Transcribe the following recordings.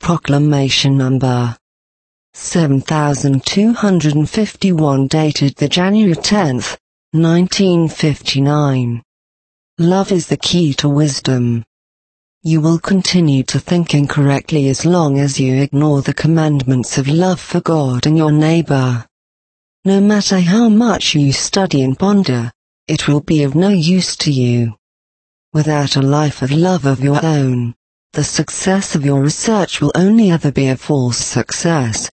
Proclamation Number 7251, dated the January 10th, 1959. Love is the key to wisdom. You will continue to think incorrectly as long as you ignore the commandments of love for God and your neighbor. No matter how much you study and ponder, it will be of no use to you. Without a life of love of your own, the success of your research will only ever be a false success,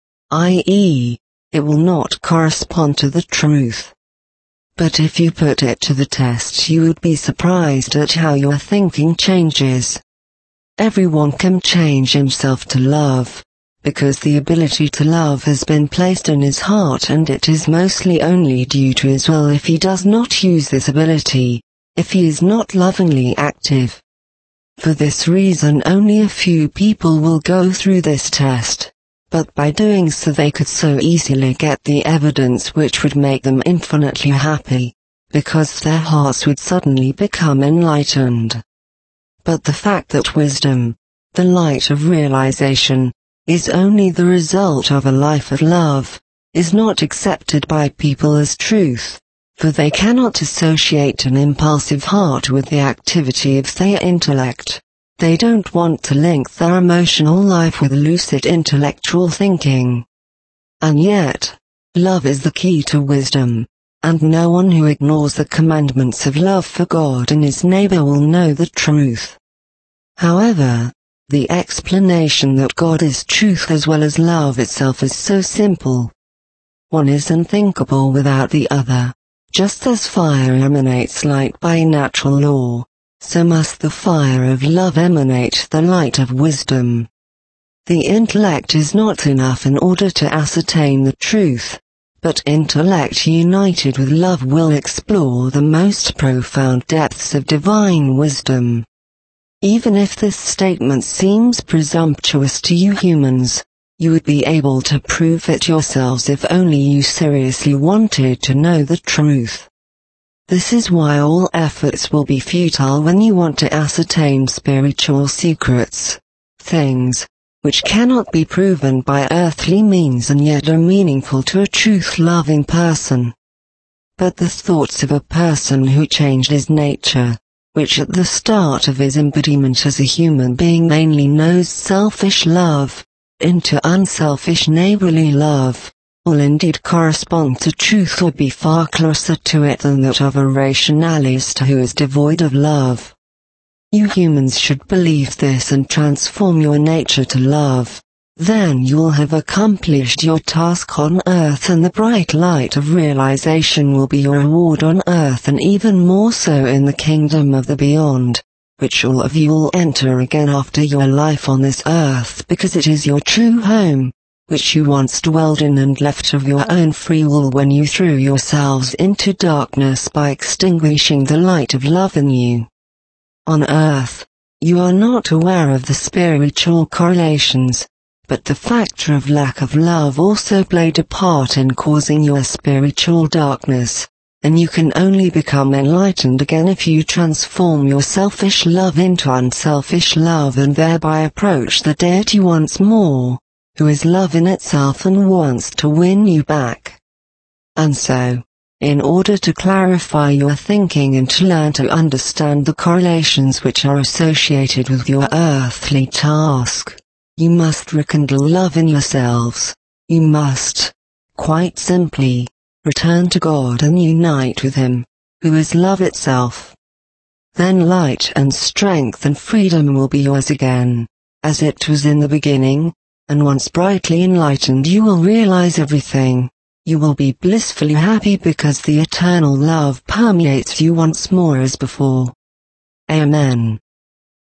i.e., it will not correspond to the truth. But if you put it to the test, you would be surprised at how your thinking changes. Everyone can change himself to love, because the ability to love has been placed in his heart, and it is mostly only due to his will if he does not use this ability, if he is not lovingly active. For this reason, only a few people will go through this test, but by doing so they could so easily get the evidence which would make them infinitely happy, because their hearts would suddenly become enlightened. But the fact that wisdom, the light of realization, is only the result of a life of love, is not accepted by people as truth, for they cannot associate an impulsive heart with the activity of their intellect. They don't want to link their emotional life with lucid intellectual thinking. And yet, love is the key to wisdom, and no one who ignores the commandments of love for God and his neighbor will know the truth. However, the explanation that God is truth as well as love itself is so simple. One is unthinkable without the other. Just as fire emanates light by natural law, so must the fire of love emanate the light of wisdom. The intellect is not enough in order to ascertain the truth, but intellect united with love will explore the most profound depths of divine wisdom. Even if this statement seems presumptuous to you humans, you would be able to prove it yourselves if only you seriously wanted to know the truth. This is why all efforts will be futile when you want to ascertain spiritual secrets, things which cannot be proven by earthly means and yet are meaningful to a truth-loving person. But the thoughts of a person who changed his nature, which at the start of his embodiment as a human being mainly knows selfish love, into unselfish neighborly love, will indeed correspond to truth or be far closer to it than that of a rationalist who is devoid of love. You humans should believe this and transform your nature to love. Then you will have accomplished your task on earth, and the bright light of realization will be your reward on earth, and even more so in the kingdom of the beyond, which all of you will enter again after your life on this earth, because it is your true home, which you once dwelled in and left of your own free will when you threw yourselves into darkness by extinguishing the light of love in you. On earth, you are not aware of the spiritual correlations, but the factor of lack of love also played a part in causing your spiritual darkness. And you can only become enlightened again if you transform your selfish love into unselfish love and thereby approach the deity once more, who is love in itself and wants to win you back. And so, in order to clarify your thinking and to learn to understand the correlations which are associated with your earthly task, you must rekindle love in yourselves. You must, quite simply, return to God and unite with Him, who is love itself. Then light and strength and freedom will be yours again, as it was in the beginning, and once brightly enlightened you will realize everything. You will be blissfully happy because the eternal love permeates you once more as before. Amen.